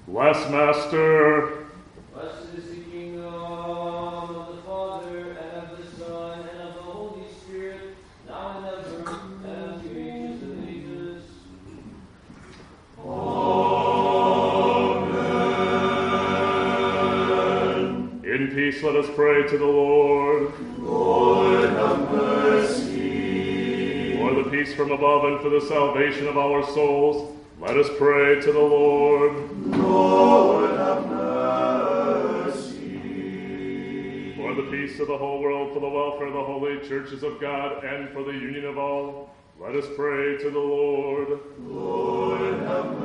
Bless, Master. Blessed is the kingdom of the Father, and of the Son, and of the Holy Spirit, now and ever, and to ages of ages. Amen. In peace let us pray to the Lord. Lord, have mercy. For the peace from above and for the salvation of our souls, let us pray to the Lord. Lord, have mercy. For the peace of the whole world, for the welfare of the holy churches of God, and for the union of all, let us pray to the Lord. Lord, have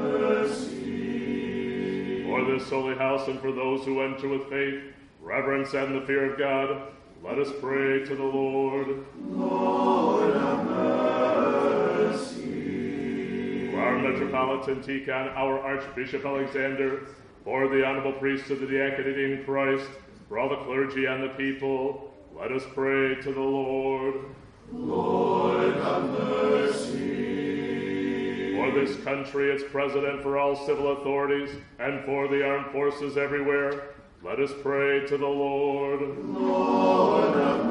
mercy. For this holy house and for those who enter with faith, reverence, and the fear of God, let us pray to the Lord. Lord, have mercy. For our Metropolitan Tikhon, our Archbishop Alexander, for the honorable priests of the diaconate in Christ, for all the clergy and the people, let us pray to the Lord. Lord, have mercy. For this country, its president, for all civil authorities, and for the armed forces everywhere, let us pray to the Lord. Lord, have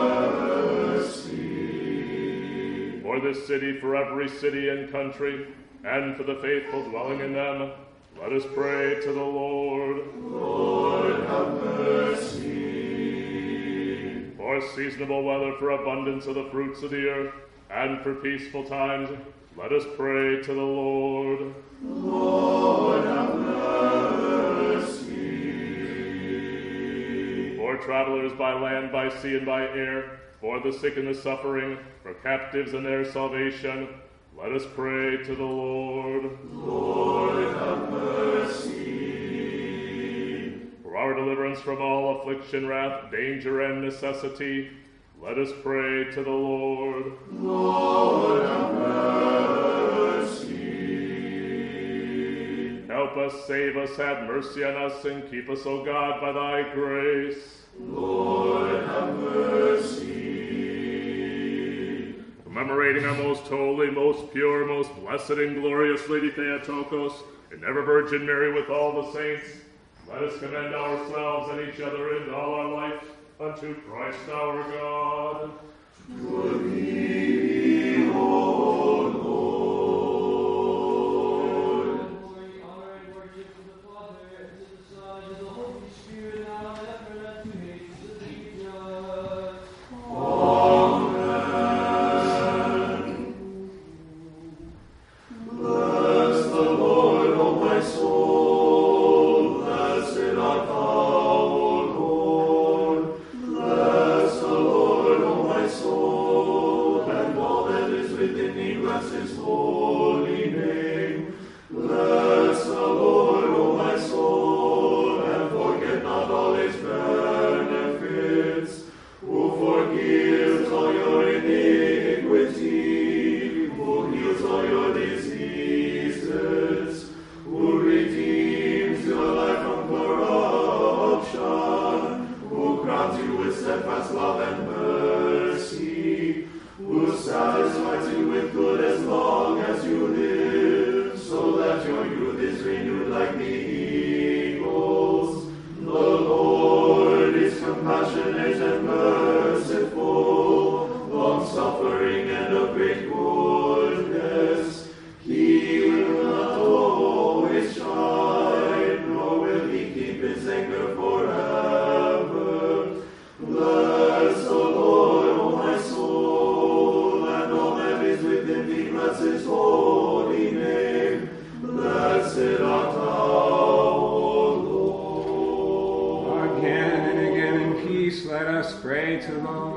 mercy. For this city, for every city and country, and for the faithful dwelling in them, let us pray to the Lord. Lord, have mercy. For seasonable weather, for abundance of the fruits of the earth, and for peaceful times, let us pray to the Lord. Lord, have mercy. For travelers by land, by sea, and by air, for the sick and the suffering, for captives and their salvation, let us pray to the Lord. Lord, have mercy. For our deliverance from all affliction, wrath, danger, and necessity, let us pray to the Lord. Lord, have mercy. Help us, save us, have mercy on us, and keep us, O God, by thy grace. Lord, have mercy. Commemorating our most holy, most pure, most blessed, and glorious Lady Theotokos, and ever Virgin Mary with all the saints, let us commend ourselves and each other and all our life unto Christ our God. To thee, O Lord. Glory, honor, and worship to the Father, and to the Son, and to the Holy Spirit, now and ever, and to ages of ages. Bless the Lord, O my soul. Blessed art thou, O Lord. Bless the Lord, O my soul, and all that is within me. Bless his holy name. Bless the Lord, O my soul, and forget not all his benefits, who forgives all your iniquity, who heals all your diseases, who redeems your life from corruption, who crowns you with steadfast love and mercy, who satisfies you with good as long as you live, so that your youth is renewed like the eagles. The Lord is compassionate and merciful, long-suffering and of great goodness. He will not always shine, nor will he keep his anger forever. Bless the Lord, O my soul, and all that is within me. Bless his holy name. Blessed art thou, O Lord. Again and again in peace let us pray to the Lord.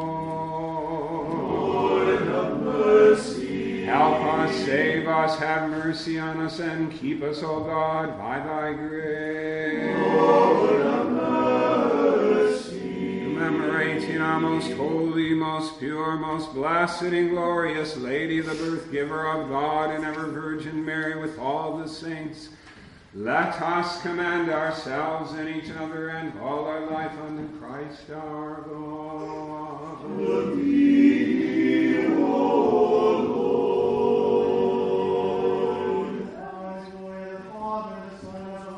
Lord, have mercy. Help us, save us, have mercy on us, and keep us, O God, by thy grace. Lord, have mercy. Commemorating our most holy, most pure, most blessed, and glorious Lady, the birth giver of God, and ever Virgin Mary with all the saints, let us commend ourselves and each other and all our life unto Christ our God. To thee, O Lord. Glory of the Father, the Son, and the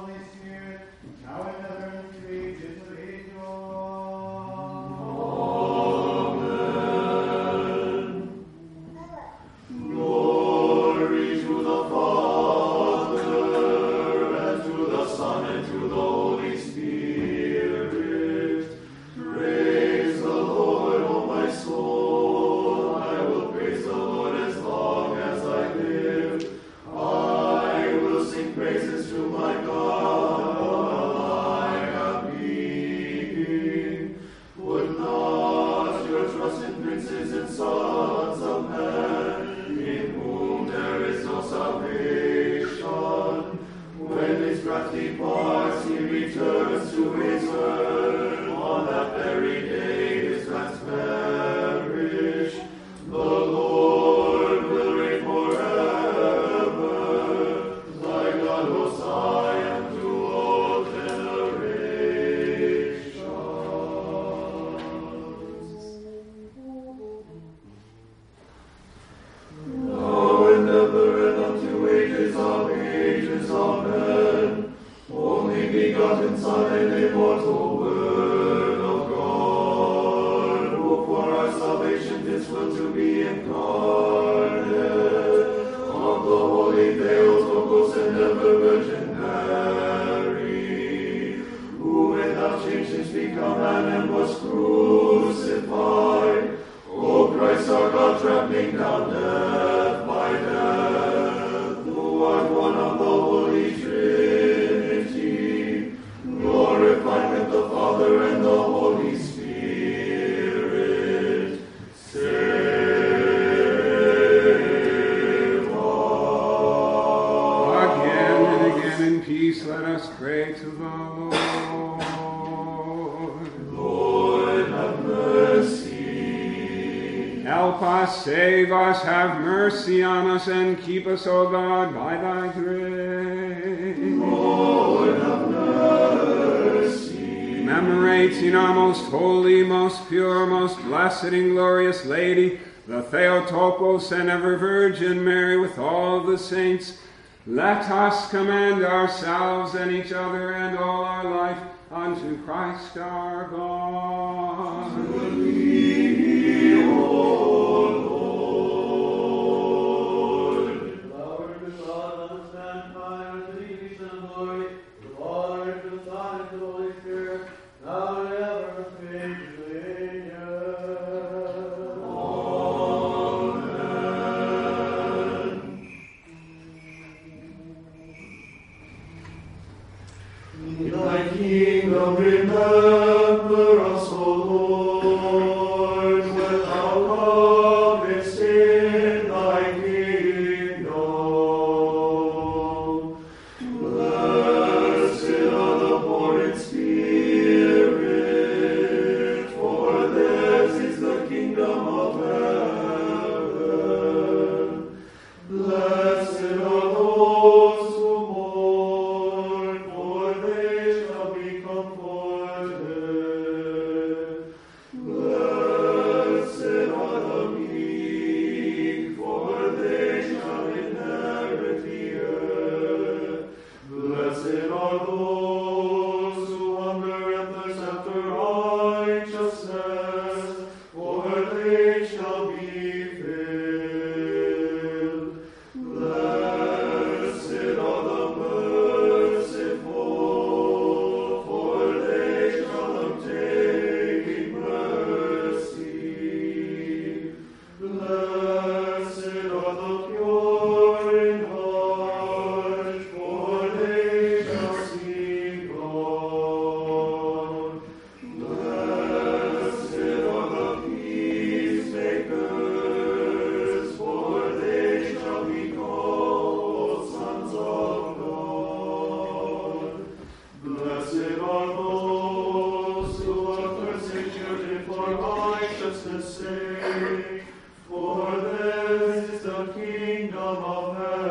to my God while I am weeping. Put not your trust in princes and sons of men, in whom there is no salvation. When his wrath departs, he returns to his earth. On that very day his plans perish. The Lord will reign forever. Thy God, O Zion, to all generations. Now and ever and unto ages of ages, amen. Only begotten Son and immortal Word of God, who for our salvation didst will to be incarnate, of the holy Theotokos and ever Virgin Mary, who without change didst become man and was crucified. O Christ our God, trampling down death by death, who art one of the Holy Trinity, glorified with the Father and the Holy Spirit. Save us. Again and again in peace let us pray to the Lord. Lord, have mercy. Help us, save us, have mercy on us, and keep us, O God, by thy grace. Lord, have mercy. Commemorating our most holy, most pure, most blessed and glorious Lady, the Theotokos and ever Virgin Mary with all the saints, let us commend ourselves and each other and all our life unto Christ our God. Power to God, understand, power to thee, peace and glory, to the Father, and to the Son, and to the Holy Spirit, now and ever, ages. In thy kingdom remember us, O Lord, when thou comest in thy kingdom. Blessed are the poor in spirit, for theirs is the kingdom of heaven. Blessed are those who mourn, for they shall be comforted. Blessed are the meek, for they shall inherit the earth. Blessed are those who hunger and thirst after righteousness, for they shall be filled. Blessed are the merciful, for they shall obtain mercy. Blessed are the pure in heart, for they shall see God. Blessed are the peacemakers, for they shall be called sons of God. Blessed are those who are persecuted for righteousness' sake, for theirs is the kingdom of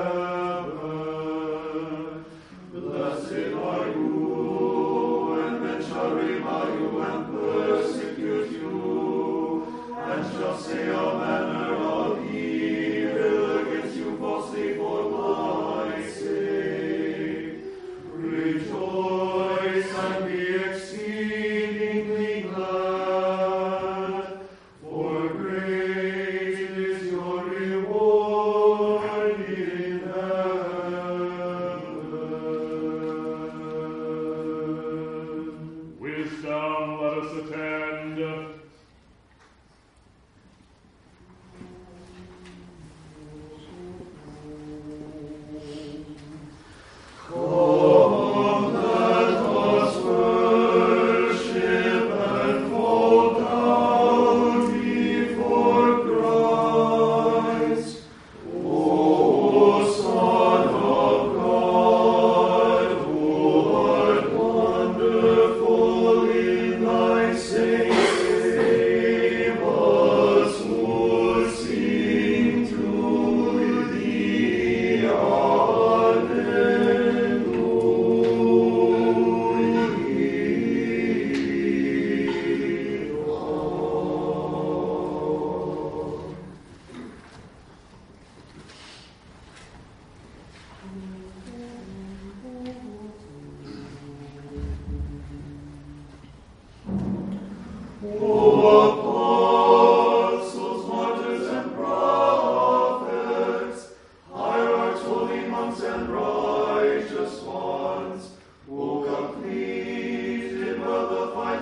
heaven. Blessed are you when men shall revile you and persecute you, and shall say all manner of evil against you falsely for my sake. Rejoice and be exceedingly glad, for great is your reward in heaven. Wisdom, let us attend.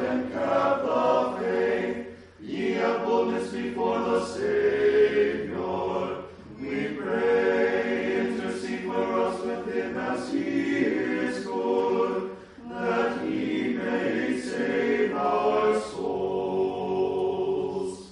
and kept the faith. Ye have boldness before the Savior. We pray, intercede for us with him as he is good, that he may save our souls.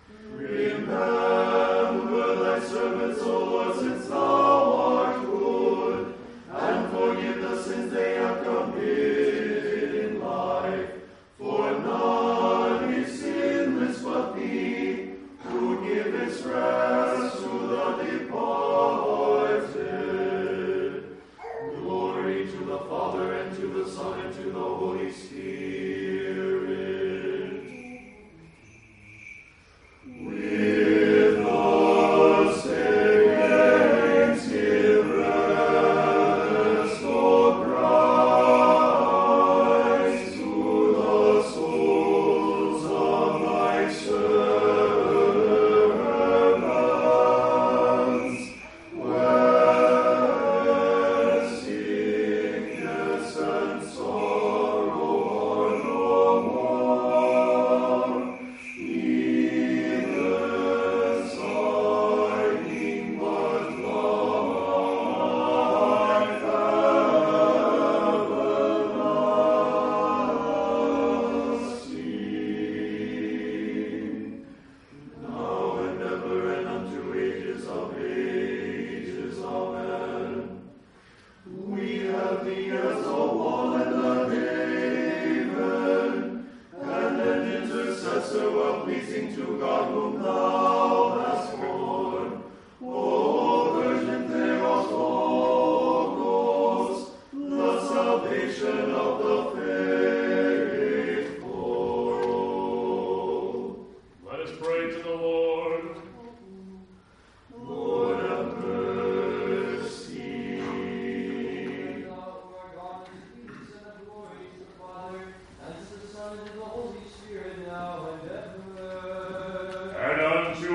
Remember thy servants, O Lord, since thou art good, and forgive the sins they have committed in life. For none is sinless but thee, who givest rest to the departed. Glory to the Father, and to the Son, and to the Holy Spirit. With the saints give rest, O Christ, to the souls of thy servants, where sickness and sorrow are no more, even sighing but life everlasting. Now and ever and unto ages of ages. Amen. We have thee as a wall and a haven, and an intercessor well pleasing to God whom thou hast borne. O Virgin Theotokos, the salvation of the faithful. Let us pray to the Lord. Lord, have mercy. God, who art God, is peace and of glory to the Father, and to the Son, and to the Holy Spirit, now and ever. And unto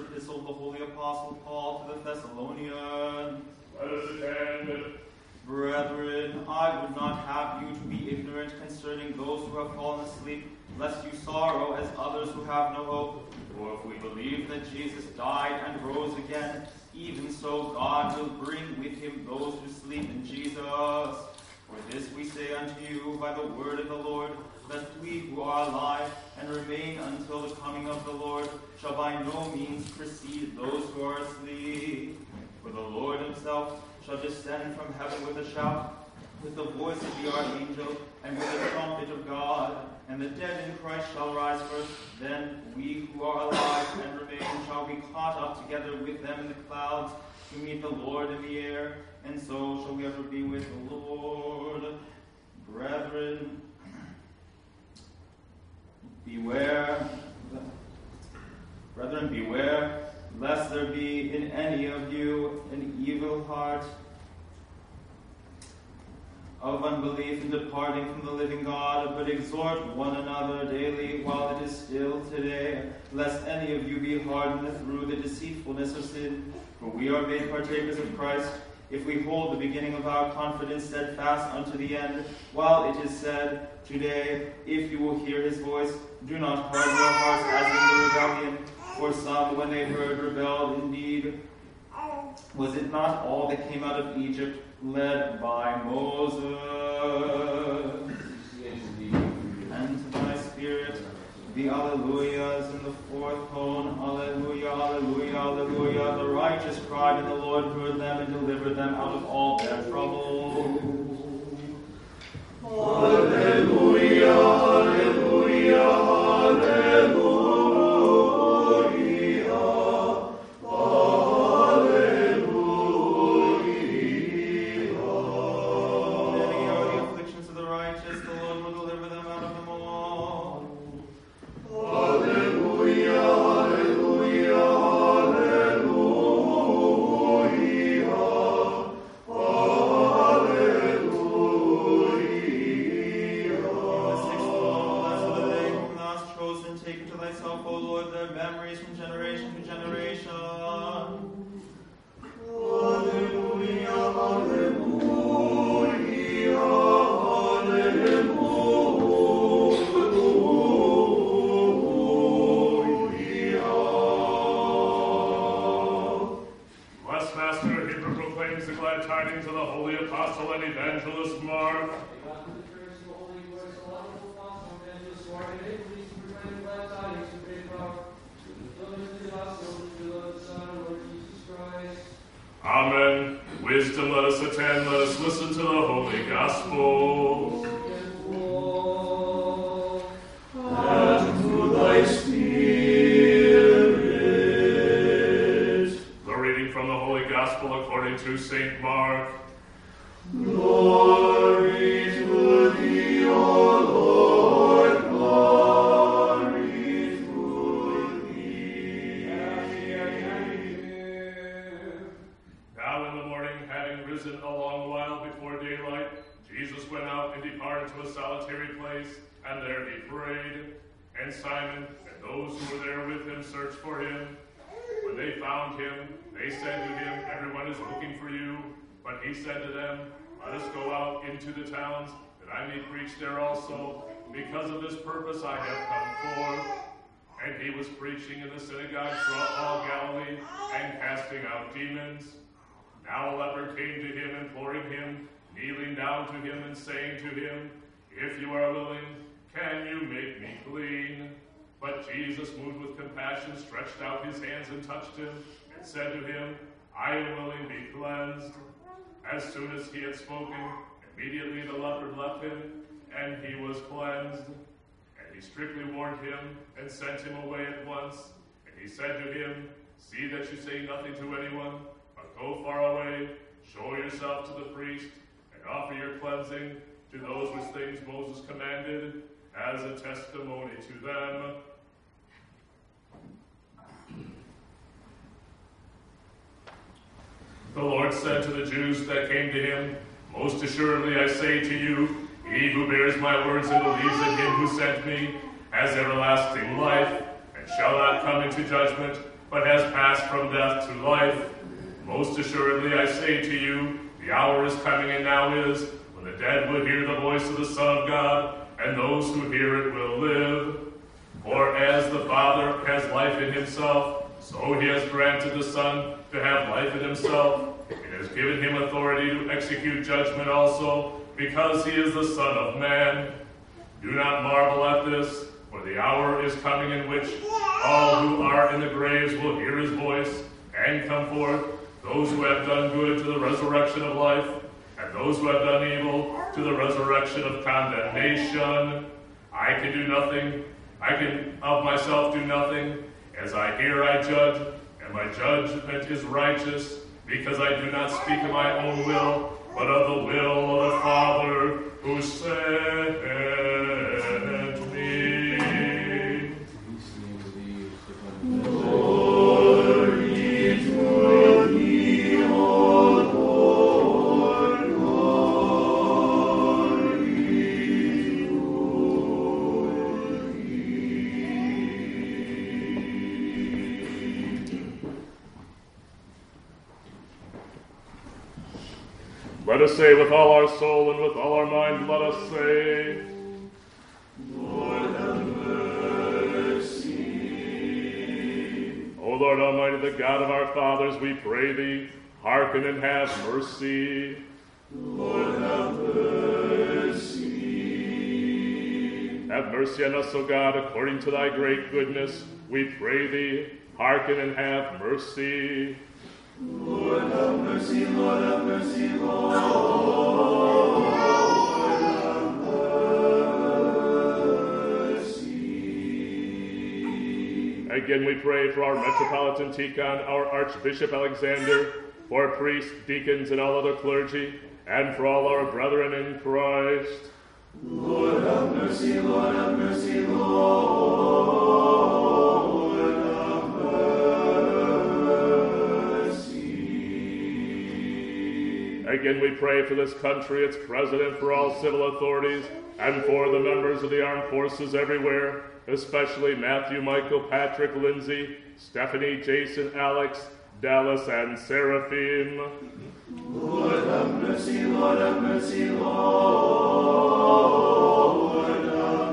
epistle of the Holy Apostle Paul to the Thessalonians. Let us attend. Brethren, I would not have you to be ignorant concerning those who have fallen asleep, lest you sorrow as others who have no hope. For if we believe that Jesus died and rose again, even so God will bring with him those who sleep in Jesus. For this we say unto you by the word of the Lord, that we who are alive and remain until the coming of the Lord shall by no means precede those who are asleep. For the Lord himself shall descend from heaven with a shout, with the voice of the archangel, and with the trumpet of God, and the dead in Christ shall rise first. Then we who are alive and remain shall be caught up together with them in the clouds to meet the Lord in the air, and so shall we ever be with the Lord. Brethren, beware, lest there be in any of you an evil heart of unbelief and departing from the living God, but exhort one another daily while it is still today, lest any of you be hardened through the deceitfulness of sin. For we are made partakers of Christ, if we hold the beginning of our confidence steadfast unto the end, while it is said, today, if you will hear his voice, do not harden your hearts as in the rebellion. For some, when they heard, rebelled indeed. Was it not all that came out of Egypt, led by Moses? And to thy spirit, the Alleluias in the fourth tone, Alleluia, Alleluia, Alleluia. The righteous cried, and the Lord heard them and delivered them out of all their troubles. Alleluia, Alleluia, Alleluia. Amen. Wisdom, let us attend, let us listen to the Holy Gospel. And to thy spirit. The reading from the Holy Gospel according to St. Mark. Glory to thee, O Lord, glory to thee. Now in the morning, having risen a long while before daylight, Jesus went out and departed to a solitary place, and there he prayed. And Simon and those who were there with him searched for him. When they found him, they said to him, "Everyone is looking for you." But he said to them, "Let us go out into the towns, that I may preach there also. Because of this purpose I have come forth." And he was preaching in the synagogues throughout all Galilee, and casting out demons. Now a leper came to him, imploring him, kneeling down to him and saying to him, "If you are willing, can you make me clean?" But Jesus, moved with compassion, stretched out his hands and touched him, and said to him, "I am willing, be cleansed." As soon as he had spoken, immediately the leper left him, and he was cleansed. And he strictly warned him, and sent him away at once. And he said to him, "See that you say nothing to anyone, but go far away, show yourself to the priest, and offer your cleansing to those which things Moses commanded, as a testimony to them." The Lord said to the Jews that came to him, "Most assuredly I say to you, he who bears my words and believes in him who sent me has everlasting life, and shall not come into judgment, but has passed from death to life. Most assuredly I say to you, the hour is coming and now is, when the dead will hear the voice of the Son of God, and those who hear it will live. For as the Father has life in himself, so he has granted the Son to have life in himself, and has given him authority to execute judgment also, because he is the Son of Man. Do not marvel at this, for the hour is coming in which all who are in the graves will hear his voice and come forth, those who have done good to the resurrection of life, and those who have done evil to the resurrection of condemnation. I can do nothing, I can of myself do nothing. As I hear, I judge, and my judgment is righteous, because I do not speak of my own will, but of the will of the Father who sent me. Glory to thee, O Lord, glory to Let us say with all our soul and with all our mind, let us say, Lord have mercy. O Lord Almighty, the God of our fathers, we pray thee, hearken and have mercy. Lord have mercy. Have mercy on us, O God, according to thy great goodness, we pray thee, hearken and have mercy. Lord have mercy, Lord have mercy, Lord have mercy. Again we pray for our Metropolitan Tikhon, our Archbishop Alexander, for priests, deacons, and all other clergy, and for all our brethren in Christ. Lord have mercy, Lord have mercy, Lord have mercy. Again we pray for this country, its president, for all civil authorities, and for the members of the armed forces everywhere, especially Matthew, Michael, Patrick, Lindsay, Stephanie, Jason, Alex, Dallas, and Seraphim. Lord have mercy, Lord have mercy, Lord have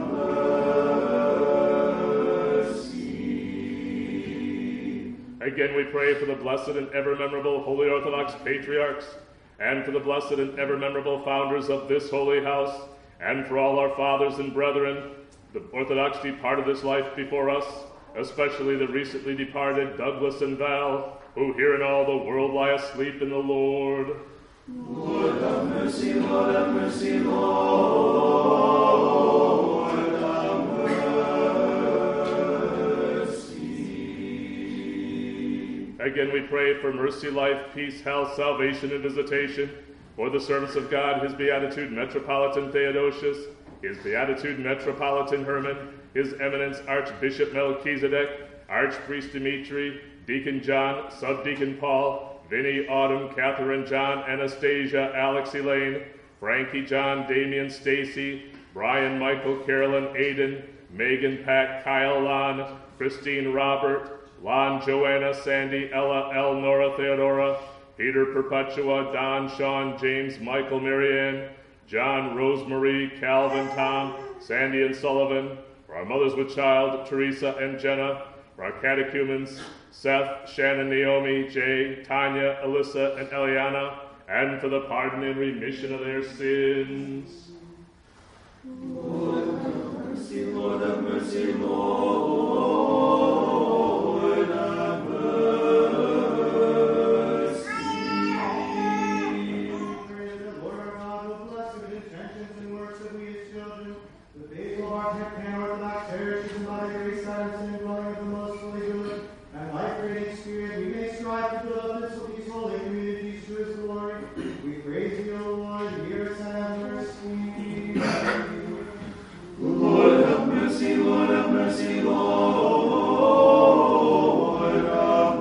mercy. Again we pray for the blessed and ever-memorable Holy Orthodox Patriarchs, and for the blessed and ever-memorable founders of this holy house, and for all our fathers and brethren, the Orthodox departed this life before us, especially the recently departed Douglas and Val, who here in all the world lie asleep in the Lord. Lord have mercy, Lord have mercy, Lord have mercy. Again we pray for mercy, life, peace, health, salvation, and visitation, for the service of God, His Beatitude Metropolitan Theodosius, His Beatitude Metropolitan Herman, His Eminence Archbishop Melchizedek, Archpriest Dimitri, Deacon John, Subdeacon Paul, Vinny, Autumn, Catherine, John, Anastasia, Alex, Elaine, Frankie, John, Damian, Stacy, Brian, Michael, Carolyn, Aiden, Megan, Pat, Kyle, Lon, Christine, Robert, Lon, Joanna, Sandy, Ella, El, Nora, Theodora, Peter, Perpetua, Don, Sean, James, Michael, Marianne, John, Rosemarie, Calvin, Tom, Sandy, and Sullivan, for our mothers with child, Teresa and Jenna, for our catechumens, Seth, Shannon, Naomi, Jay, Tanya, Alyssa, and Eliana, and for the pardon and remission of their sins. Lord have mercy, Lord have mercy, Lord have mercy. Praise the Lord our God, who blessed with intentions and works of we his children, the faithful Archbishop and Orthodox parishes, and by the grace, silence, and dwelling of the most holy good, and life-creating Spirit, we may strive to build up this these holy communities to his glory. We praise thee, O Lord, hear us and have mercy. Lord have mercy, Lord have mercy, Lord have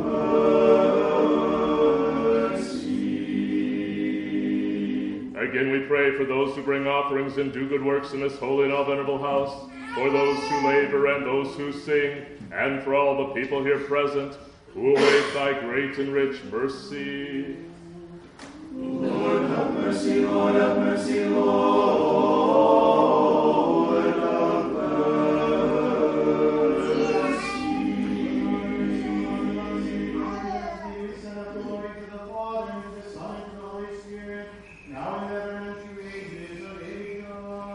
mercy. Again we pray for those who bring offerings and do good works in this holy and all venerable house, for those who labor and those who sing, and for all the people here present, who await thy great and rich mercy. Lord have mercy, Lord have mercy, Lord have mercy. We send up glory to the Father, and to the Son, and to the Holy Spirit, now and ever, and unto ages of ages.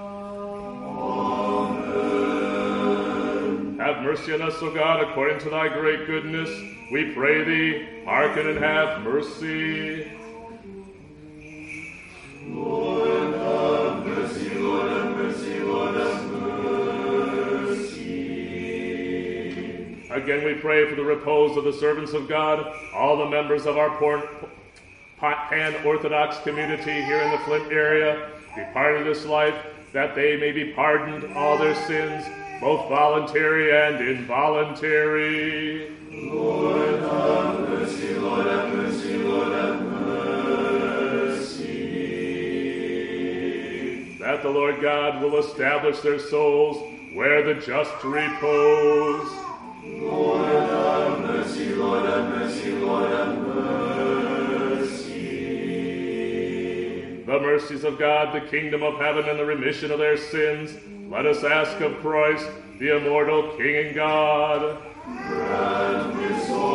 Amen. Have mercy on us, O God, according to thy great goodness. We pray thee, hearken and have mercy. Lord have mercy, Lord have mercy, Lord have mercy. Again we pray for the repose of the servants of God, all the members of our Pan-Orthodox community here in the Flint area, departed this life, that they may be pardoned all their sins, both voluntary and involuntary. Lord have mercy, Lord have mercy, Lord have mercy. That the Lord God will establish their souls where the just repose. Lord have mercy, Lord have mercy, Lord have mercy. The mercies of God, the kingdom of heaven, and the remission of their sins, let us ask of Christ, the immortal King and God. Grant this, O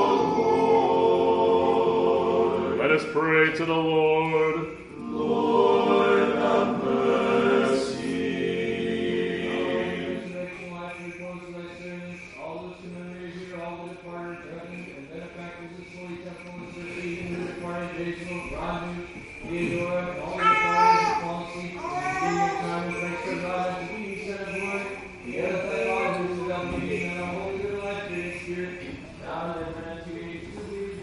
Lord. Let us pray to the Lord. Lord have mercy. Resurrection, life, repose to thy servants, all those who memory here, all the departed heaven, and benefactors of this holy temple, and certainly even the departed Basil, Raju, Theodora, and all the departed of policy, and being of time and Christ our God, and to be set of glory, the edify God, who is without beginning, and our holy good life, great Spirit, now and ever, and unto ages of ages.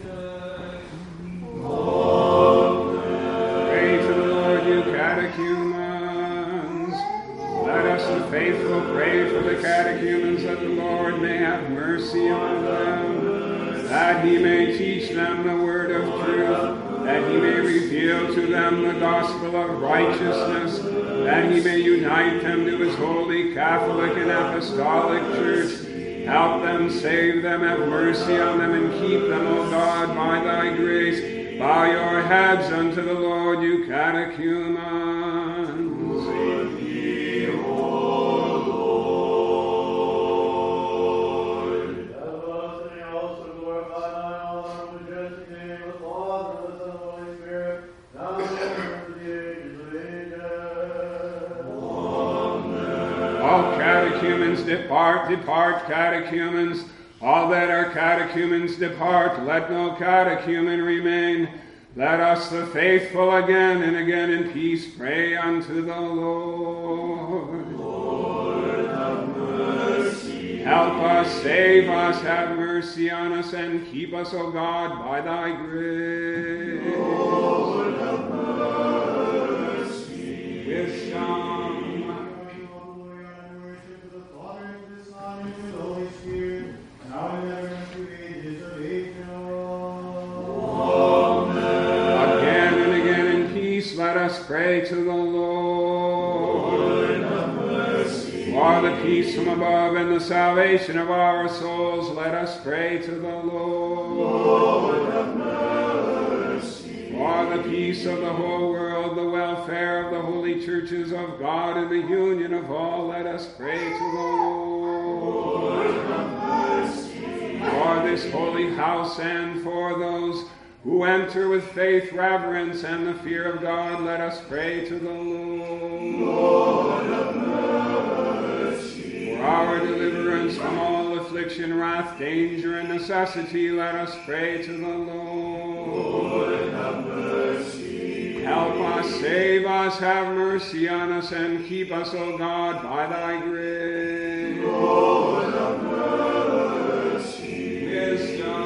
Pray to the Lord, you catechumens. Let us, the faithful, pray for the catechumens, that the Lord may have mercy on them, that he may teach them the word of truth, that he may reveal to them the gospel of righteousness, that he may unite them to his holy Catholic and Apostolic Church. Help them, save them, have mercy on them, and keep them, O God, by thy grace. Bow your heads unto the Lord, you catechumens. With thee, O Lord. Have us, and also glorify thy honor, majestic name, the Father, the Son, and the Holy Spirit, now and ever, and to the ages of ages. All catechumens depart, depart, catechumens. All that are catechumens depart, let no catechumen remain. Let us, the faithful, again and again in peace pray unto the Lord. Lord have mercy. Help us, save us, have mercy on us, and keep us, O God, by thy grace. Lord have mercy. Wisdom. Glory and worship to the Father, and to the Son, and to the Holy Spirit, now and ever, and to ages of ages. Again and again in peace, let us pray to the Lord. Lord have mercy. For the peace from above and the salvation of our souls, let us pray to the Lord. Lord have mercy. For the peace of the whole world, the welfare of the holy churches of God, and the union of all, let us pray to the Lord. Lord have mercy. For this holy house and for those who enter with faith, reverence, and the fear of God, let us pray to the Lord. Lord have mercy. For our deliverance from all affliction, wrath, danger, and necessity, let us pray to the Lord. Lord have mercy. Help us, save us, have mercy on us, and keep us, O God, by thy grace. Lord have mercy. Wisdom.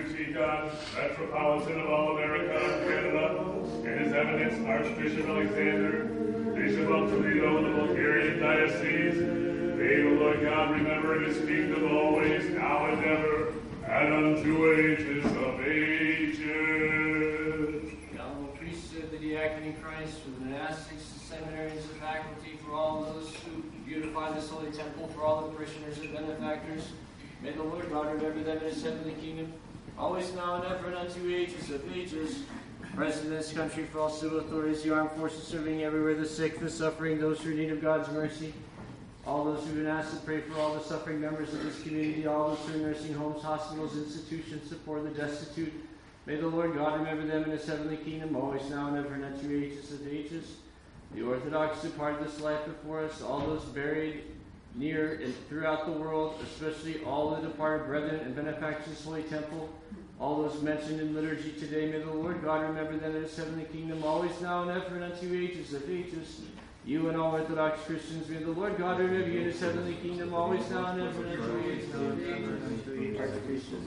T. Dunn, Metropolitan of all America and Canada, and His Eminence Archbishop Alexander, Bishop of Toledo and the Bulgarian Diocese. May the Lord God remember His kingdom always, now and ever, and unto ages of ages. The honorable priesthood, the diacony Christ, for the monastics, the seminaries, the faculty, for all those who beautify this holy temple, for all the parishioners and benefactors. May the Lord God remember them in His heavenly kingdom, always now and ever, and unto ages of ages. President of this country, for all civil authorities, the armed forces serving everywhere, the sick, the suffering, those who are in need of God's mercy. All those who've been asked to pray for all the suffering members of this community, all those who are in nursing homes, hospitals, institutions, support the destitute. May the Lord God remember them in His heavenly kingdom, always now and ever, and unto ages of ages. The Orthodox departed this life before us, all those buried near and throughout the world, especially all the departed brethren and benefactors of His holy temple, all those mentioned in liturgy today. May the Lord God remember them in His heavenly kingdom, always now and ever, and unto ages of ages. You and all Orthodox Christians, may the Lord God remember you in His heavenly kingdom, always now and ever, and unto ages of ages. Archbishop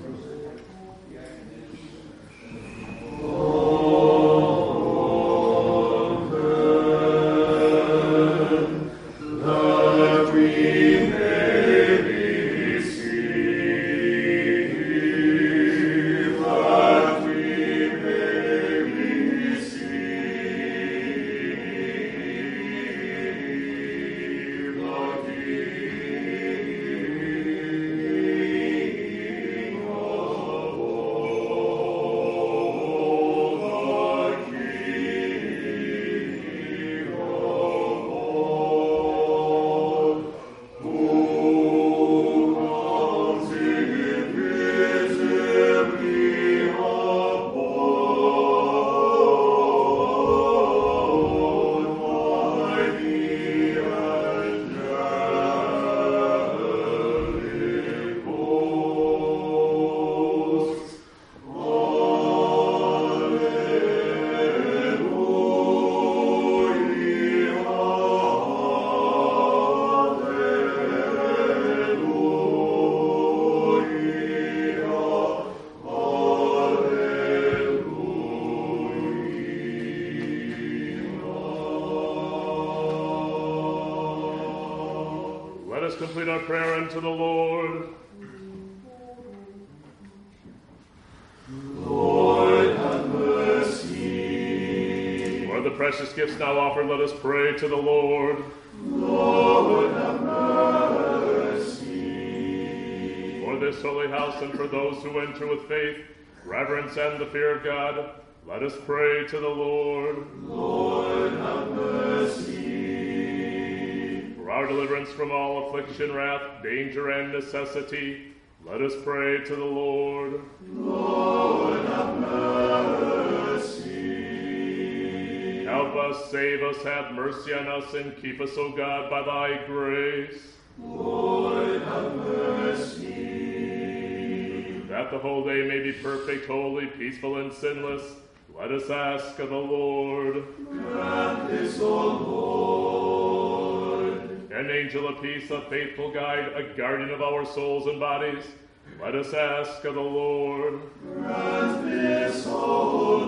that we may receive, that we may receive the King of all. Complete our prayer unto the Lord. Lord, have mercy. For the precious gifts now offered, let us pray to the Lord. Lord, have mercy. For this holy house and for those who enter with faith, reverence, and the fear of God, let us pray to the Lord. Lord, have mercy. For our deliverance from all affliction, wrath, danger, and necessity, let us pray to the Lord. Lord, have mercy. Help us, save us, have mercy on us, and keep us, O God, by Thy grace. Lord, have mercy. That the whole day may be perfect, holy, peaceful, and sinless, let us ask of the Lord. Grant this, O Lord. An angel of peace, a faithful guide, a guardian of our souls and bodies, let us ask of the Lord. Grant this, O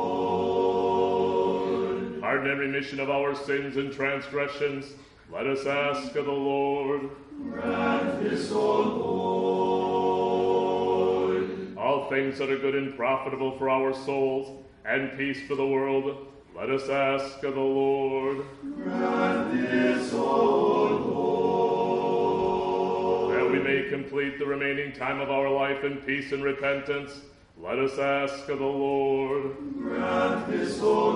Lord. Pardon and remission of our sins and transgressions, let us ask of the Lord. Grant this, O Lord. All things that are good and profitable for our souls, and peace for the world, let us ask of the Lord. Grant this, O Lord. That we may complete the remaining time of our life in peace and repentance, let us ask of the Lord. Grant this, O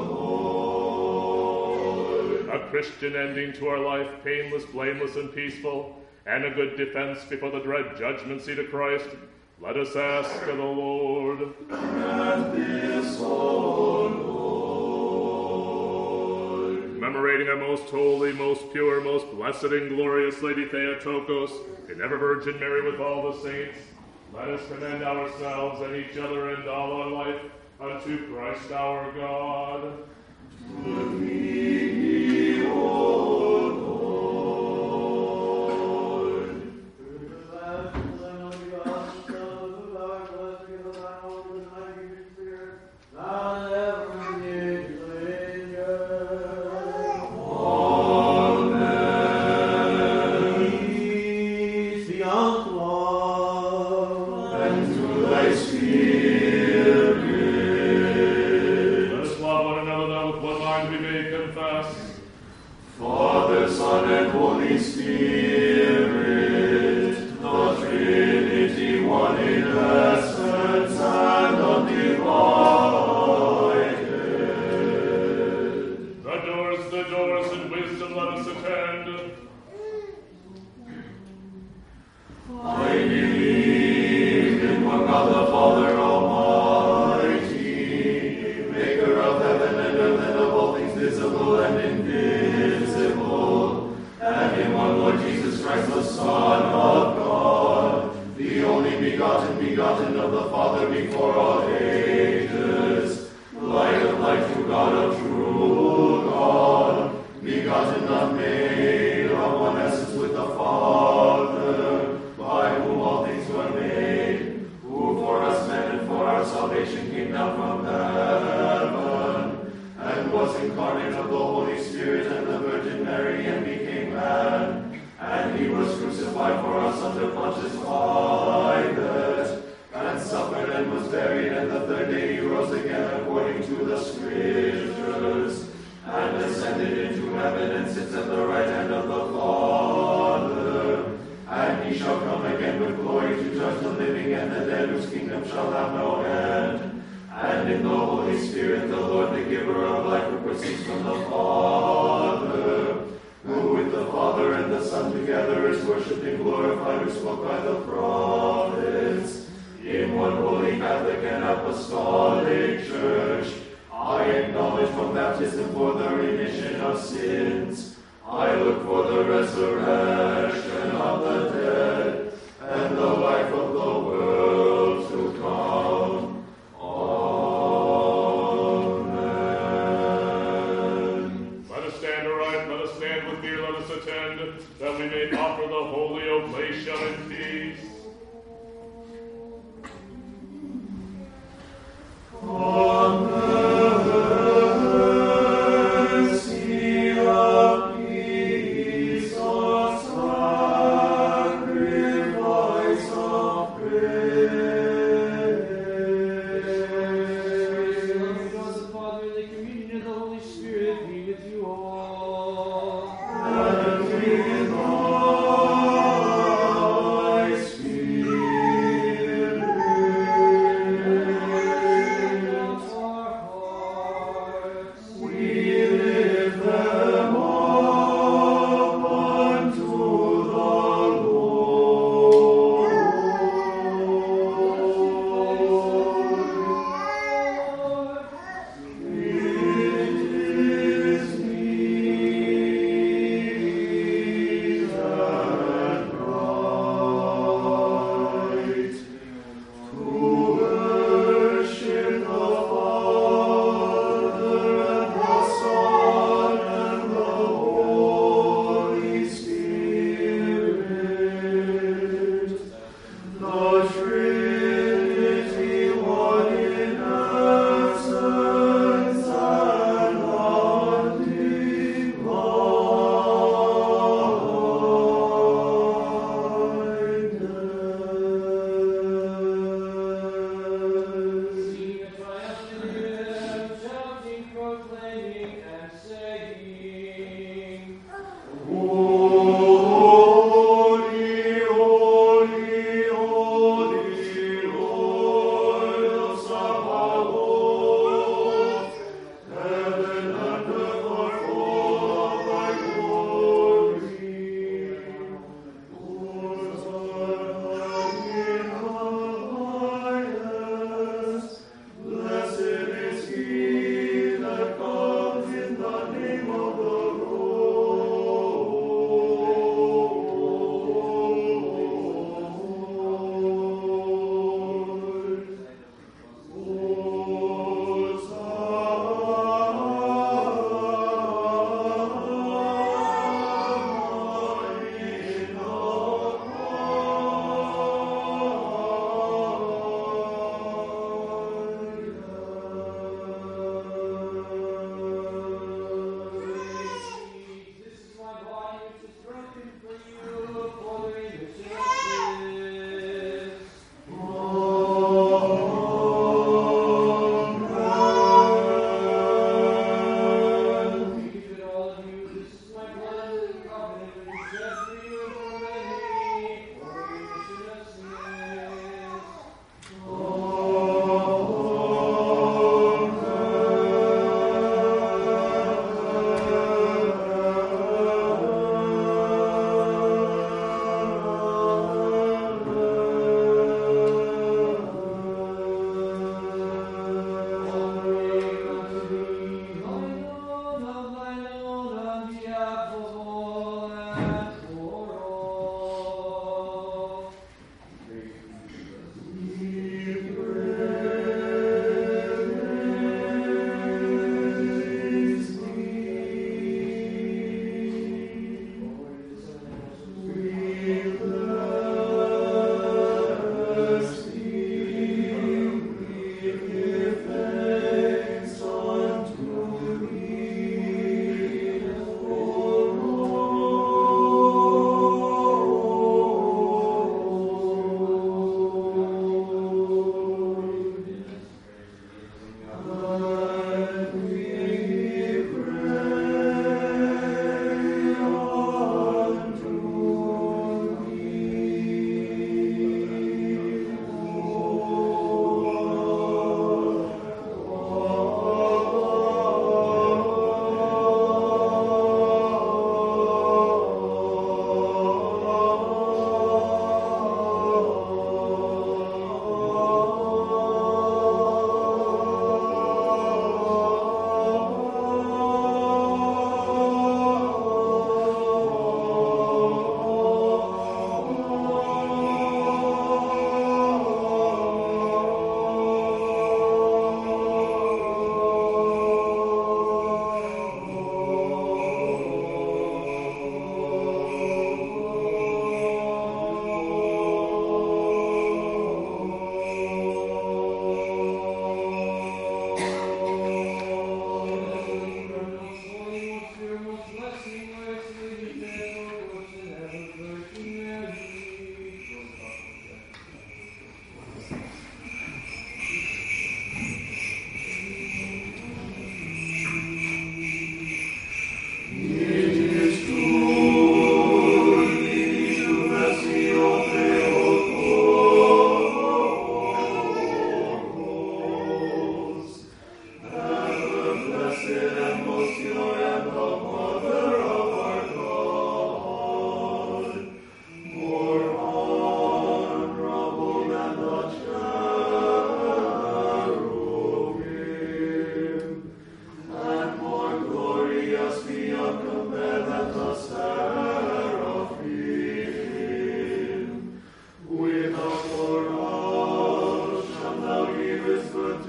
Lord. A Christian ending to our life, painless, blameless, and peaceful, and a good defense before the dread judgment seat of Christ, let us ask of the Lord. Grant this, O Lord. Commemorating our most holy, most pure, most blessed, and glorious Lady Theotokos, and ever Virgin Mary with all the saints, let us commend ourselves and each other and all our life unto Christ our God. To thee, O Lord. Through the Lamb of God, the Son of God, the Lord, blessed be the Lamb of salvation came down from heaven, and was incarnate of the Holy Spirit and the Virgin Mary, and became man. And he was crucified for us under Pontius Pilate, and suffered and was buried, and the third day he rose again according to the Scriptures, and ascended into heaven, and sits at the right hand of the Father. And he shall come again with glory to judge the living and the dead, whose kingdom shall have no end. And in the Holy Spirit, the Lord, the giver of life, who proceeds from the Father, who with the Father and the Son together is worshipped and glorified, who spoke by the prophets, in one holy Catholic and Apostolic Church, I acknowledge one baptism for the remission of sins. I look for the resurrection of the dead and the life of the world to come. Amen. Let us stand aright, let us stand with fear, let us attend, that we may offer the holy oblation in peace. Mercy of peace, O Son.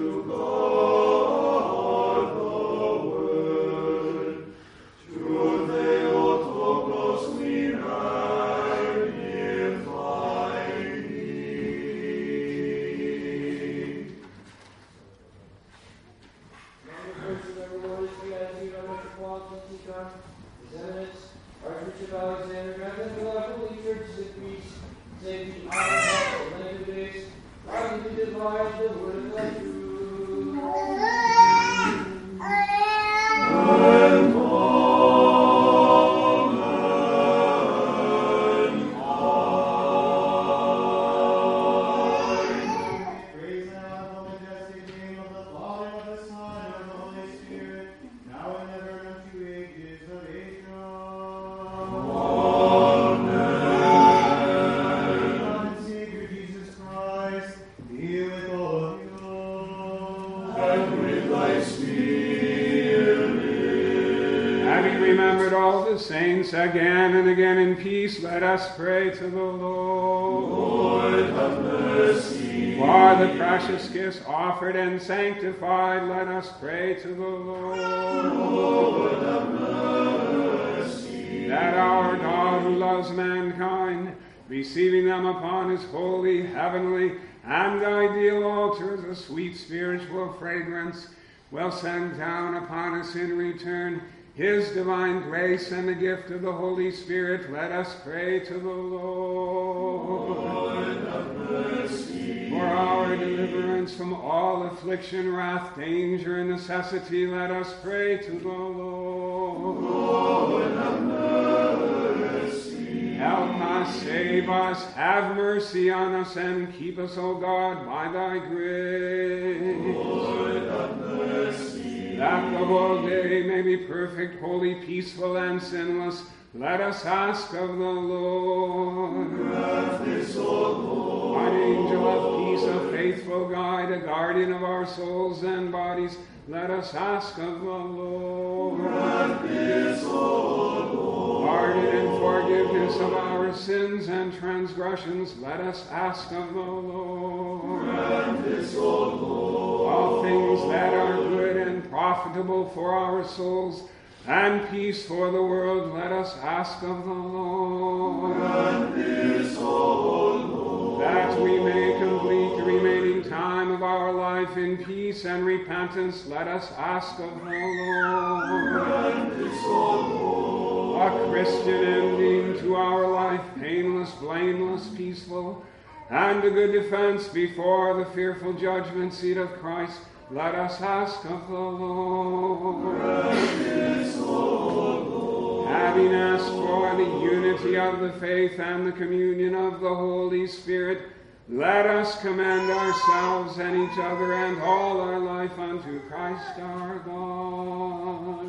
to God the Word. Truth Theotokos we magnify thee. Archbishop Alexander, grant that the holy churches of peace, safety, honor, health, and length of days, rightly to divide the word of thy truth. Praise now the majestic name of the Father, of the Son, and of the Holy Spirit, now and ever, and unto ages of ages. God and Savior Jesus Christ, be with all of you. And with thy spirit. Having remembered all the saints again and again in peace, let us pray to the Lord. Lord, have mercy. For the precious gifts offered and sanctified, let us pray to the Lord. Lord, have mercy. That our God, who loves mankind, receiving them upon his holy, heavenly, and ideal altar as a sweet spiritual fragrance, will send down upon us in return his divine grace and the gift of the Holy Spirit. Let us pray to the Lord. Lord, have mercy. For our deliverance from all affliction, wrath, danger, and necessity, let us pray to the Lord. Lord, have mercy. Help us, save us, have mercy on us, and keep us, O God, by thy grace. Lord, have mercy. That the whole day may be perfect, holy, peaceful, and sinless, let us ask of the Lord. Grant this, O Lord. An angel of peace, a faithful guide, a guardian of our souls and bodies, let us ask of the Lord. Grant this, O Lord. Pardon and forgiveness of our sins and transgressions, let us ask of the Lord. Grant this, O Lord. All things that are good and profitable for our souls, and peace for the world, let us ask of the Lord. Grant this, O Lord. That we may complete the remaining time of our life in peace and repentance, let us ask of the Lord. Grant this, O Lord. A Christian ending to our life, painless, blameless, peaceful, and a good defense before the fearful judgment seat of Christ, let us ask of the Lord. Grant this, O Lord. Having asked for the unity of the faith and the communion of the Holy Spirit, let us commend ourselves and each other and all our life unto Christ our God.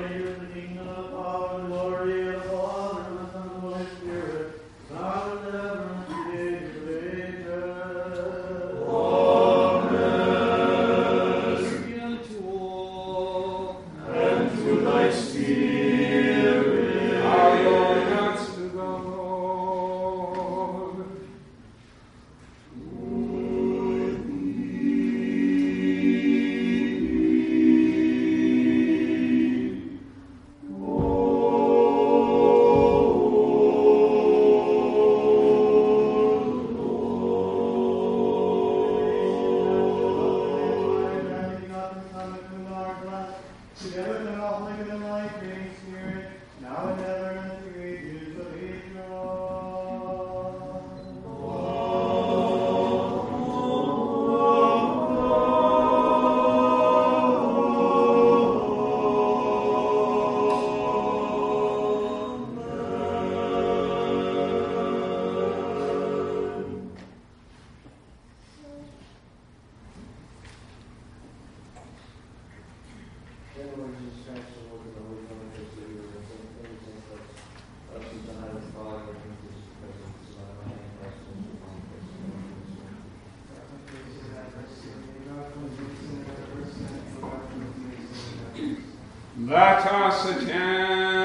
Now and ever. Let us attend.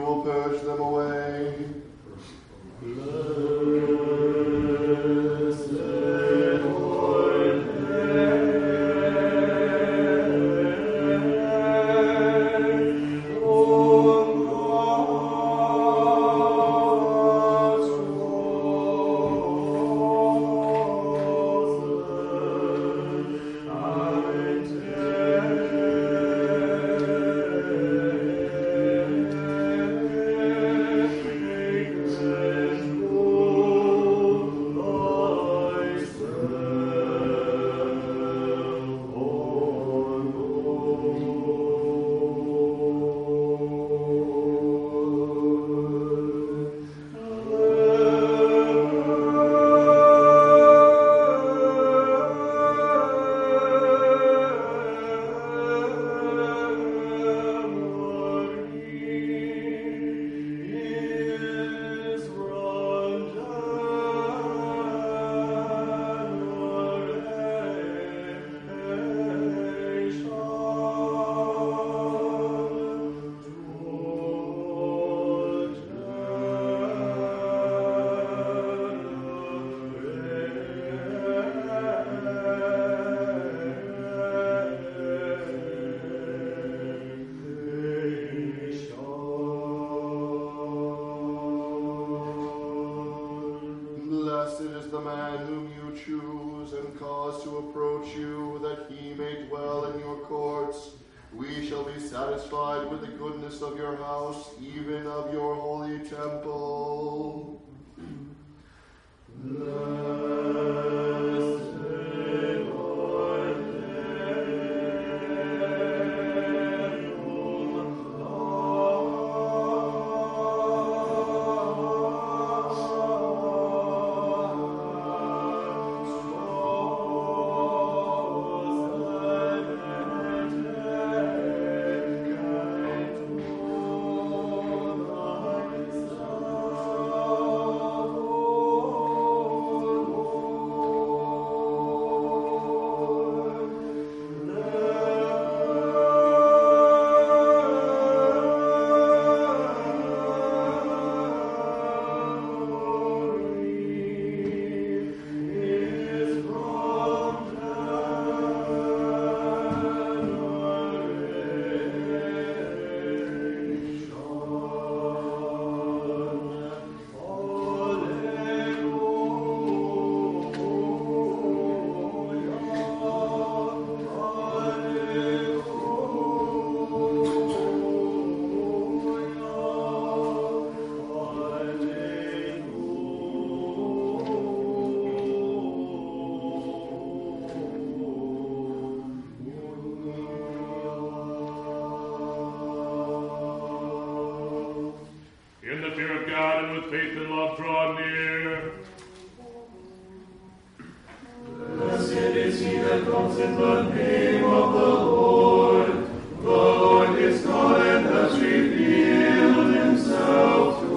will purge them away. Of your house, even of your holy temple. faith and love draw near. Blessed is he that comes in the name of the Lord. The Lord is God and has revealed himself to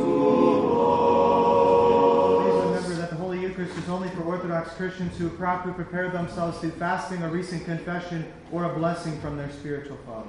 us. Please remember that the Holy Eucharist is only for Orthodox Christians who properly prepare themselves through fasting, a recent confession, or a blessing from their spiritual father.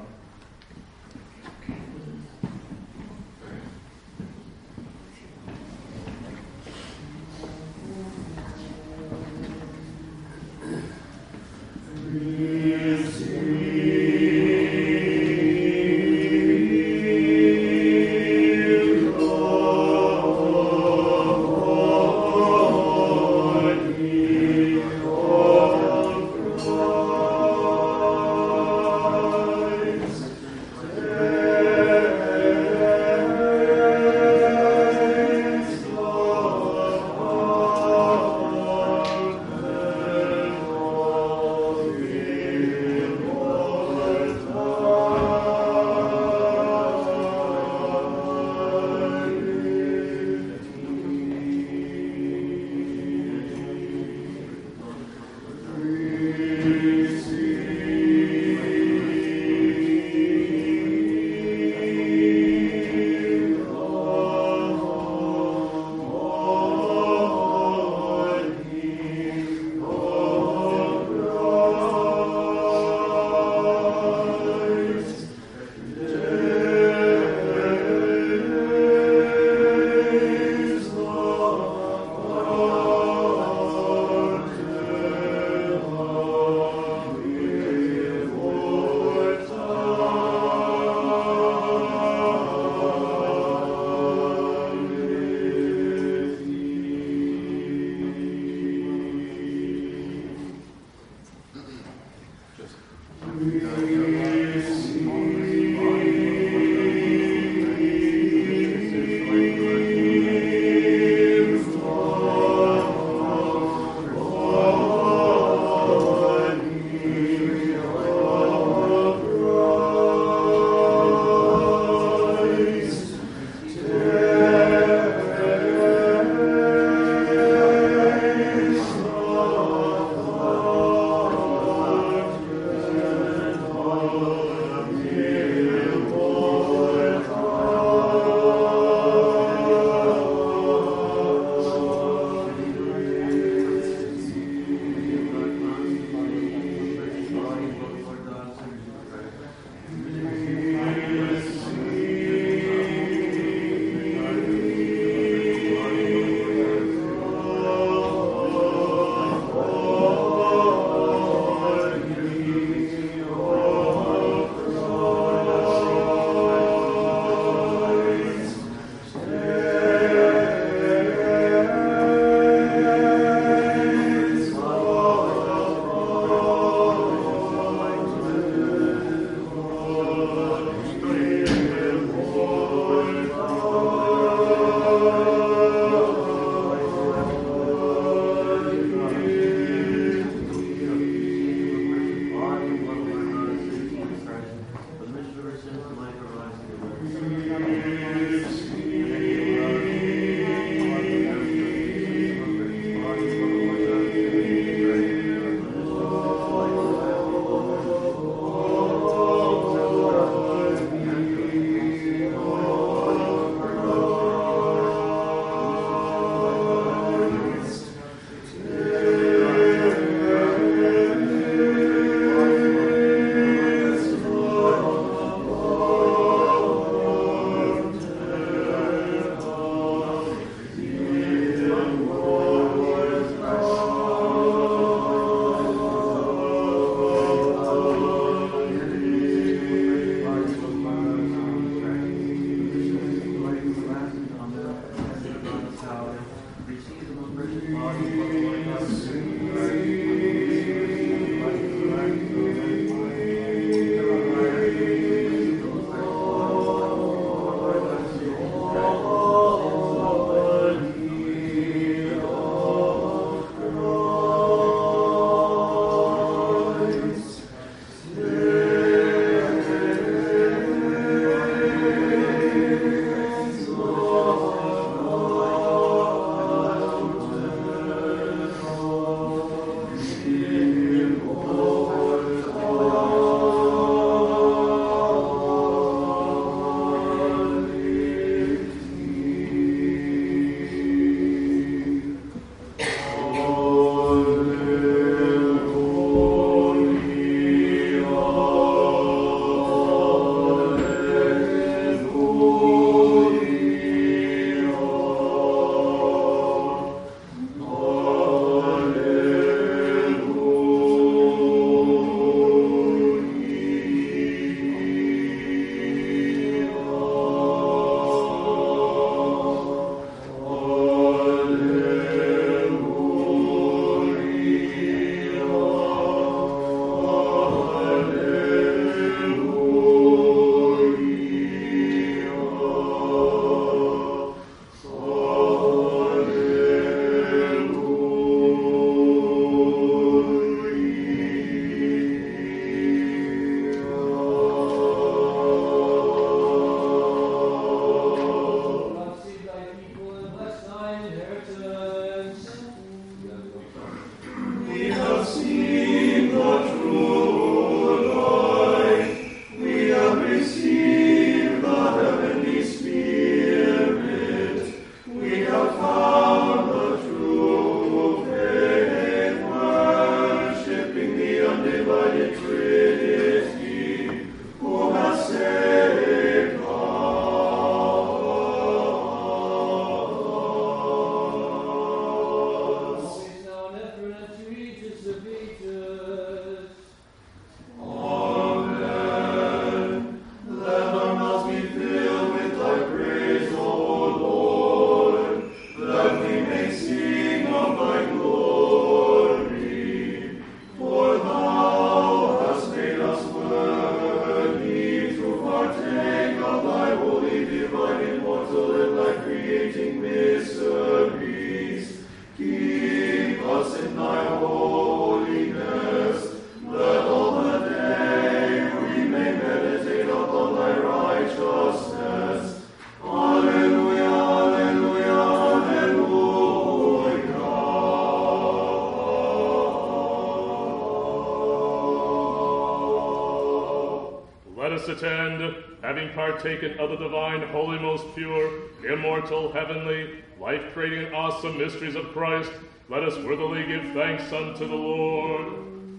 us attend, having partaken of the divine, holy, most pure, immortal, heavenly, life-creating, awesome mysteries of Christ, let us worthily give thanks unto the Lord.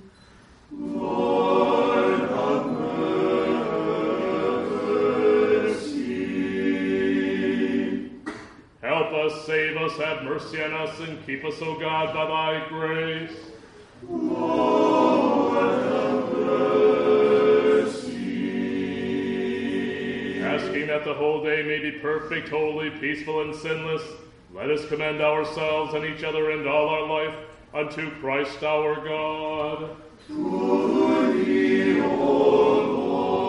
Lord, have mercy. Help us, save us, have mercy on us, and keep us, O God, by thy grace. Lord, have mercy. Asking that the whole day may be perfect, holy, peaceful, and sinless, let us commend ourselves and each other and all our life unto Christ our God. To thee, O Lord.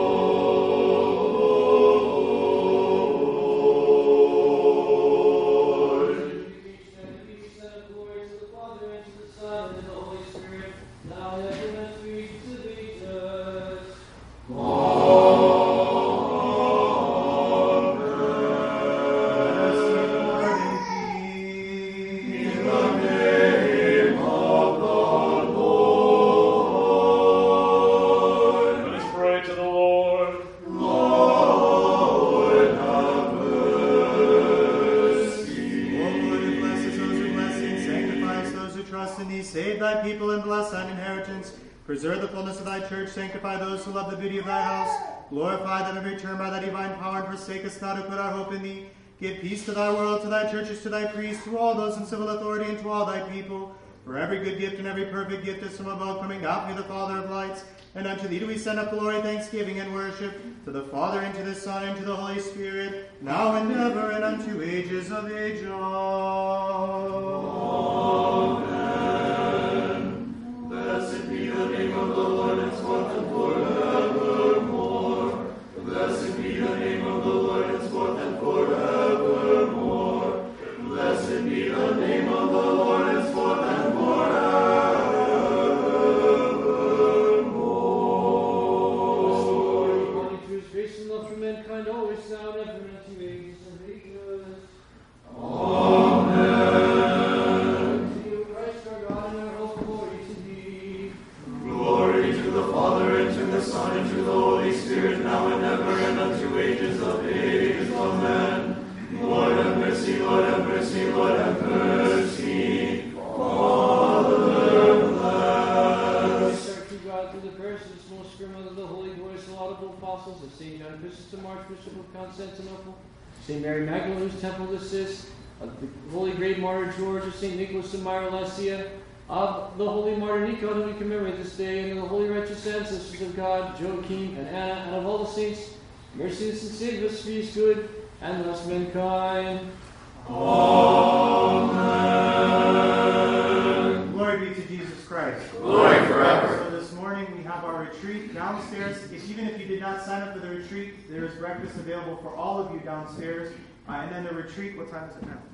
Peace and glory to the Father, and to the Son, and to the Holy Spirit, now and ever, and to age of ages. Let us pray to the Lord. Lord, have mercy. O Lord, who blesses those who bless thee, and sanctifies those who trust in thee, save thy people and bless thine inheritance. Preserve the fullness of thy church, sanctify those who love the beauty of thy house. Glorify them and return by thy divine power, and forsake us not who put our hope in thee. Give peace to thy world, to thy churches, to thy priests, to all those in civil authority, and to all thy people. For every good gift and every perfect gift is from above, coming down from thee, the Father of lights. And unto thee do we send up glory, thanksgiving, and worship, to the Father, and to the Son, and to the Holy Spirit, now and ever, and unto ages of ages. Amen. Blessed be the name of the Lord, henceforth and forevermore. Blessed be the name of the Lord, henceforth and forevermore. Blessed be the name of the Lord, henceforth and forevermore. According to his grace and love for mankind, always now and ever, and unto ages of ages. Amen. To you, Christ our God, and our hope, glory to thee. Glory to the Father, and to the Son, and to the Holy Spirit, now and ever, and unto ages of ages. Amen. Lord have mercy, Lord have mercy, Lord have mercy. Father, bless. Praise our true God through the prayers of this most grim of the holy voice and laudable apostles of St. John Chrysostom, Archbishop of Constantinople, St. Mary Magdalene, whose temple this is, of the holy great martyr George, of St. Nicholas of Myra Lesia, of the holy martyr Nico, whom we commemorate this day, and of the holy righteous ancestors of God, Joachim and Anna, and of all the saints, mercy us and save us for his good, and bless mankind. Amen. Glory be to Jesus Christ. Glory forever. So this morning we have our retreat downstairs. Even if you did not sign up for the retreat, there is breakfast available for all of you downstairs. And then the retreat, what time is it now?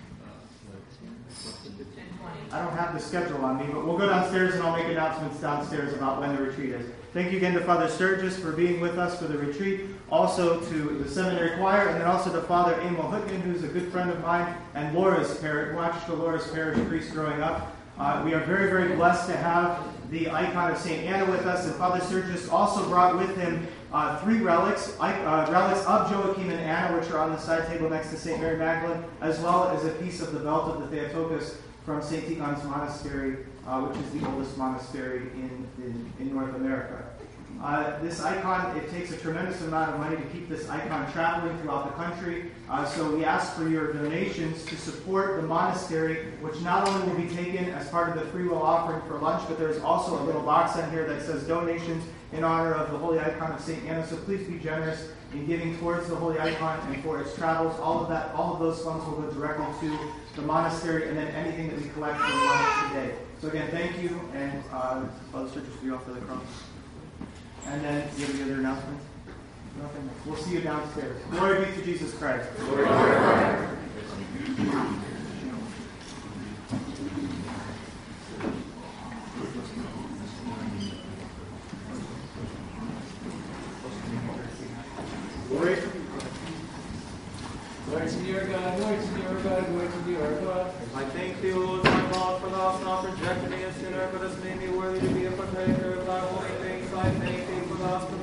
I don't have the schedule on me, but we'll go downstairs and I'll make announcements downstairs about when the retreat is. Thank you again to Father Sturgis for being with us for the retreat, also to the seminary choir, and then also to Father Emil Hutkin, who's a good friend of mine, and Laura's parish, watched the Laura's parish priest growing up. We are very, very blessed to have the icon of St. Anna with us, and Father Sturgis also brought with him 3 relics, relics of Joachim and Anna, which are on the side table next to St. Mary Magdalene, as well as a piece of the belt of the Theotokos from St. Tikhon's Monastery, which is the oldest monastery in North America. This icon, it takes a tremendous amount of money to keep this icon traveling throughout the country. So we ask for your donations to support the monastery, which not only will be taken as part of the free will offering for lunch, but there's also a little box on here that says donations in honor of the holy icon of St. Anna. So please be generous in giving towards the holy icon and for its travels. All of those funds will go directly to the monastery, and then anything that we collect from lunch today. So again, thank you, and Father Sturgis, will you offer the cross? And then, do you have any other announcements? Nothing. We'll see you downstairs. Glory be to Jesus Christ. Glory to God. Glory. Glory to thee, our God, glory to thee, our God, glory to thee, our God. I thank thee, Lord, my God, for thou hast not rejected me a sinner, but hast made me worthy to be a partaker of thy holy things. I thank thee for thou hast permitted me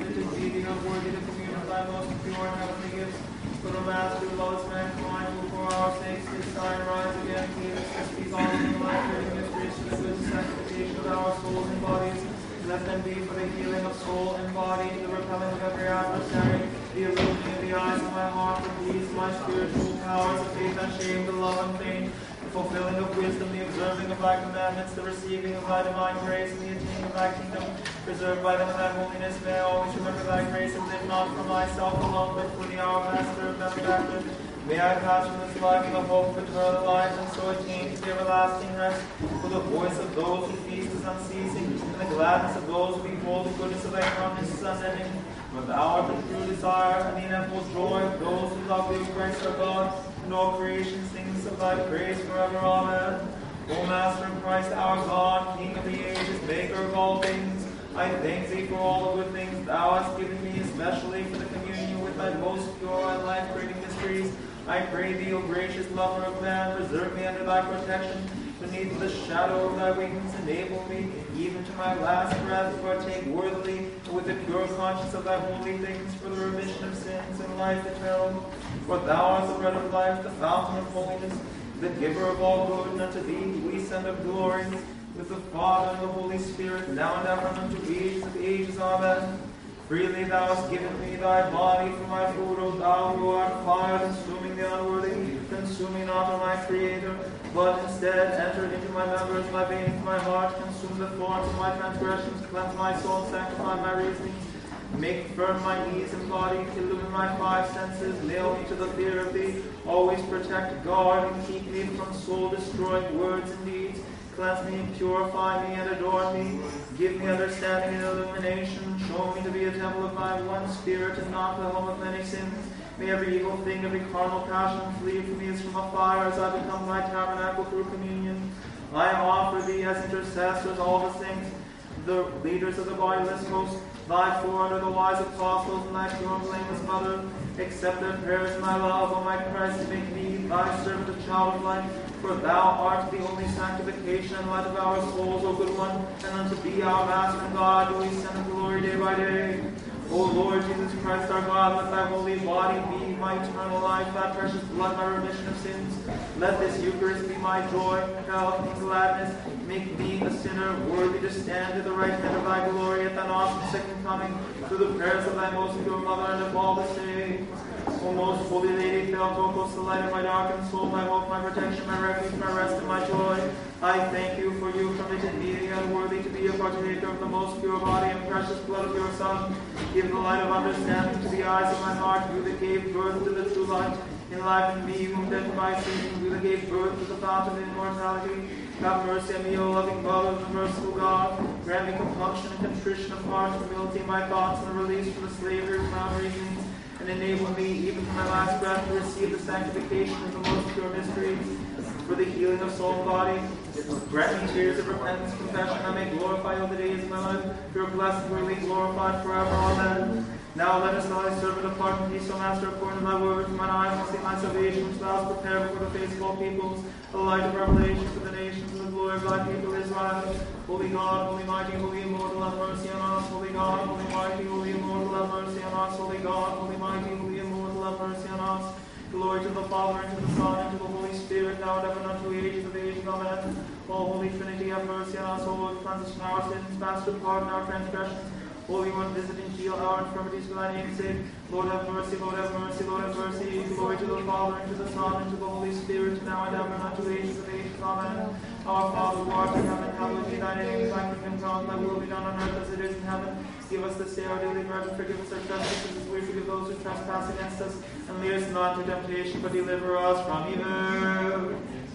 seeking unworthy to commune with thy most pure and heavenly gifts. For the Master who loves mankind, who for our sakes did sign rise again, gave us these all in the life-giving mysteries to the good sanctification of our souls and bodies. Let them be for the healing of soul and body, the repelling of every adversary, the illumining of the eyes of my heart, the peace, my spiritual powers, the faith and shame, the love and faith, the fulfilling of wisdom, the observing of thy commandments, the receiving of thy divine grace, and the attaining of thy kingdom, preserved by them in thy holiness. May I always remember thy grace and live not for myself alone, but for the our Master and benefactor. May I pass from this life in the hope of eternal life, and so attain to the everlasting rest. For the voice of those who feast is unceasing, and the gladness of those who behold the goodness of thy countenance is unending. For thou art the true desire, and the ineffable joy of those who love thee, Christ our God, and all creation sings of thy praise forever. Amen. O Master and Christ our God, King of the ages, maker of all things, I thank thee for all the good things thou hast given me, especially for the communion with thy most pure and life-creating mysteries. I pray thee, O gracious lover of man, preserve me under thy protection. Beneath the shadow of thy wings, enable me, even to my last breath, to partake worthily and with the pure conscience of thy holy things, for the remission of sins and life eternal. For thou art the bread of life, the fountain of holiness, the giver of all good, and unto thee we send of glory, with the Father and the Holy Spirit, now and ever, and unto ages of ages. Amen. Freely thou hast given me thy body for my food, O thou who art fire, consuming the unworthy, consuming not, O my Creator, but instead entered into my members, my veins, my heart, consume the thorns of my transgressions, cleanse my soul, sanctify my reasonings, make firm my knees and body, illumine my five senses, nail me to the fear of thee, always protect, guard, and keep me from soul-destroying words and deeds. Cleanse me, purify me, and adorn me. Give me understanding and illumination. Show me to be a temple of thy one Spirit, and not the home of many sins. May every evil thing, every carnal passion flee from me as from a fire, as I become thy tabernacle through communion. I offer thee as intercessors all the saints, the leaders of the bodiless host, thy four under the wise apostles, and thy pure and blameless mother. Accept their prayers in thy love, O my Christ, make me thy servant, a child of light. For thou art the only sanctification and light of our souls, O good one, and unto thee, our Master and God, do we send glory day by day. O Lord Jesus Christ our God, let thy holy body be my eternal life, thy precious blood my remission of sins. Let this Eucharist be my joy, health, and gladness. Make me, a sinner, worthy to stand at the right hand of thy glory at thine awesome second coming, through the prayers of thy most pure mother and of all the saints. O most holy Lady, Theotokos, the light of my darkened soul, my hope, my protection, my refuge, my rest, and my joy, I thank you for you permitted me, the unworthy, to be a partaker of the most pure body and precious blood of your Son. Give the light of understanding to the eyes of my heart, you that gave birth to the true light. Enliven me, whom dead by sin, you that gave birth to the fountain of immortality. Have mercy on me, O loving Father and merciful God. Grant me compunction and contrition of heart, humility in my thoughts, and a release from the slavery of my reasonings. And enable me, even from my last breath, to receive the sanctification of the most pure mysteries, for the healing of soul and body. Grant me tears of repentance, confession, I may glorify all the days of my life. Your blessed, really glorified forever. Amen. Now let us thy servant depart in peace, O Master, according to thy word. For mine eyes will see my salvation, which thou hast prepared before the face of all peoples, a light of revelation for the nations, and the glory of thy people Israel. Holy God, holy mighty, holy immortal, have mercy on us. Holy God, holy mighty, holy immortal, have mercy on us. Holy God, holy mighty, holy immortal, have mercy on us. Glory to the Father, and to the Son, and to the Holy Spirit, now and ever, and unto ages of ages. Amen. O Holy Trinity, have mercy on us. O Lord, cleanse us from our sins, pass to pardon our transgressions. Holy One, visit and heal our infirmities for thy name's sake. Lord have mercy, Lord have mercy, Lord have mercy. Glory to the Father, and to the Son, and to the Holy Spirit, now and ever, and unto ages of ages. Amen. Our Father, who art in heaven, hallowed be thy name. Thy kingdom come, thy will be done on earth as it is in heaven. Give us this day our daily bread, and forgive us our trespasses, as we forgive those who trespass against us. And lead us not into temptation, but deliver us from evil.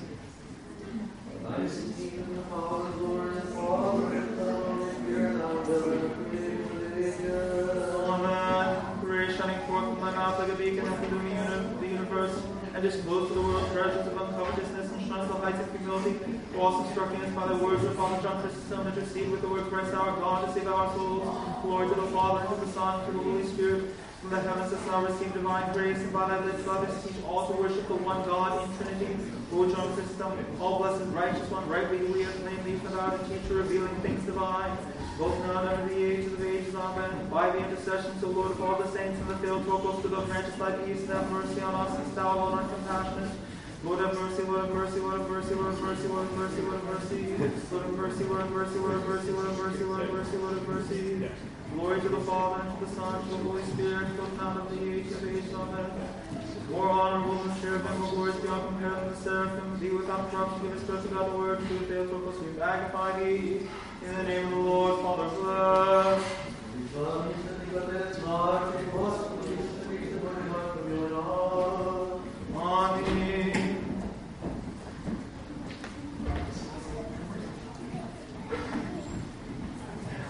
Thine is the kingdom, the power, the glory, and all the Holy Spirit, now and ever. Amen. Prayer shining forth from thy mouth like a beacon after the universe, and disclose to the world treasures of uncovetousness, and shun the heights of humility. Who also instructing us by the words of Father John Chrysostom, intercede with the word Christ our God to save our souls. Glory to the Father, and to the Son, and to the Holy Spirit. From the heavens hast thou received divine grace, and by thy lips thou didst teach all to worship the one God in Trinity. O John Chrysostom, all blessed righteous one, rightly we acclaim thee for thou art a teacher revealing things divine. both now and under the ages of ages. Amen. By the intercessions, O Lord, of all the saints in the Theotokos, to the branches like the east, and have mercy on us, since thou alone art compassionate. Lord have mercy, Lord have mercy, Lord have mercy, Lord have mercy, Lord have mercy, Lord have mercy, Lord have mercy, Lord have mercy, Lord have mercy, Lord have mercy, Lord have mercy, Lord have mercy. Glory to the Father, and to the Son, and to the Holy Spirit, both now and of the age of ages. Amen. More honorable than cherubim, more glorious beyond comparison than seraphim, be without corruption, give us trust about the word, to the Theotokos, we magnify thee. In the name of the Lord, Father, bless.